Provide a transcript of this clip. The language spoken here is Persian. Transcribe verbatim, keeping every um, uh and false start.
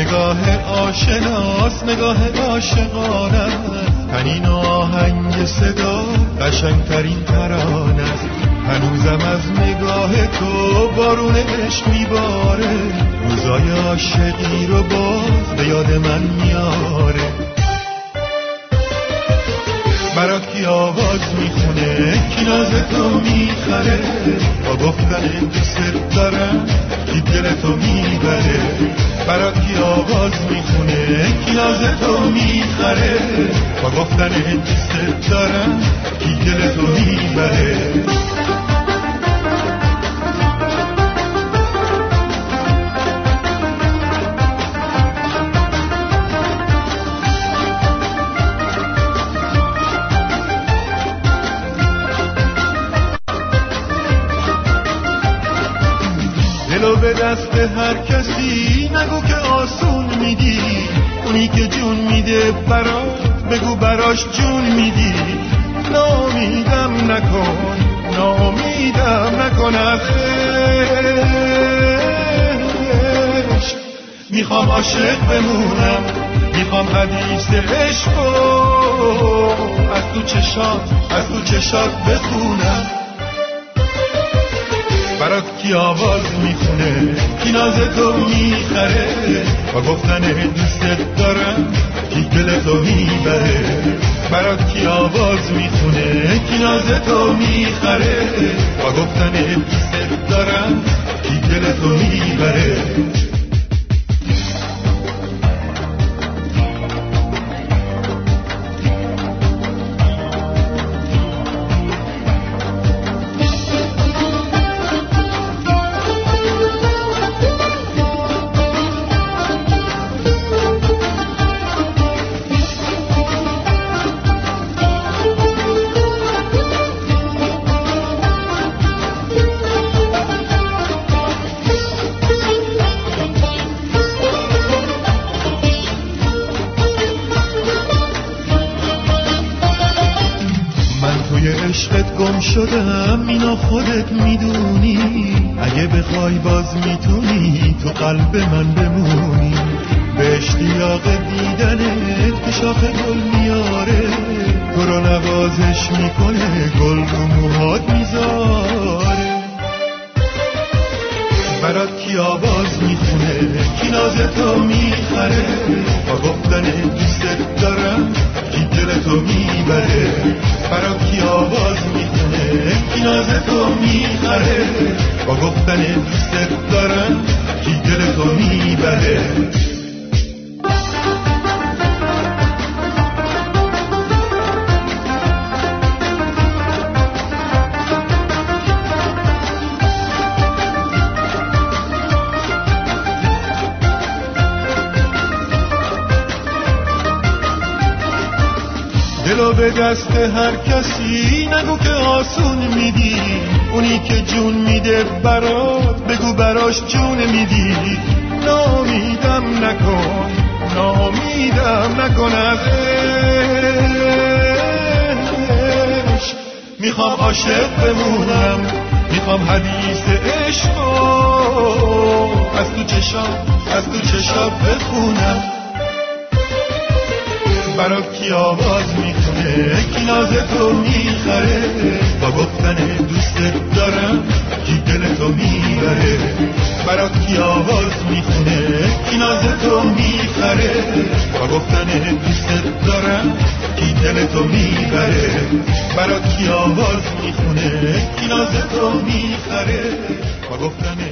نگاه آشناس، نگاه عاشقانه است، تنین آهنگ صدا قشنگترین ترانه است. هنوزم از نگاه تو بارون عشق میباره، روزای عاشقی رو باز به یاد من میاره. برات کی آواز میخونه، کی ناز تو میخره، با گفتن دوست دارم کی دل تو میبره. برات کی آواز میخونه، کی ناز تو میخره، با گفتن دوست دارم کی دل تو میبره. دلو به دست هر کسی نگو که آسون میدی، اونی که جون میده برات بگو براش جون میدی. نامیدم نکن، نامیدم نکن از عشق. میخوام عاشق بمونم، میخوام حدیث عشقو از تو چشات، از تو چشات بخونم. برات کی آواز میخونه، کی ناز تو میخره، با گفتن دوست دارم کی دل تو میبره. برات کی آواز میخونه، کی ناز تو میخره، با گفتن دوست دارم کی دل تو میبره. عشقت گم شدم، اینو خودت میدونی. اگه بخوای باز میتونی تو قلب من بمونی. به اشتیاق دیدنت که شاخ گل میاره، تو رو نوازش میکنه، گل رو موهات میذاره. برات کی آواز میخونه، کی ناز تو میخره، با گفتن دوست دارم کی دل تو میبره. برات کی آواز میخونه، کی ناز تو میخره، با گفتن دوست دارم کی دل تو میبره. دلو به دست هر کسی نگو که آسون میدی، اونی که جون میده برات بگو براش جون میدی. نامیدم نکن، نامیدم نکن از عشق. میخوام عاشق بمونم، میخوام حدیث عشقو از تو چشام، از تو چشام بخونم. برات کی آواز میخونه، کی ناز تو میخره، با گفتن دوست دارم کی دل تو میبره. برات کی آواز میخونه، کی ناز تو میخره، با گفتن دوست دارم کی دل تو میبره. برات کی آواز میخونه، کی ناز تو میخره، با گفتن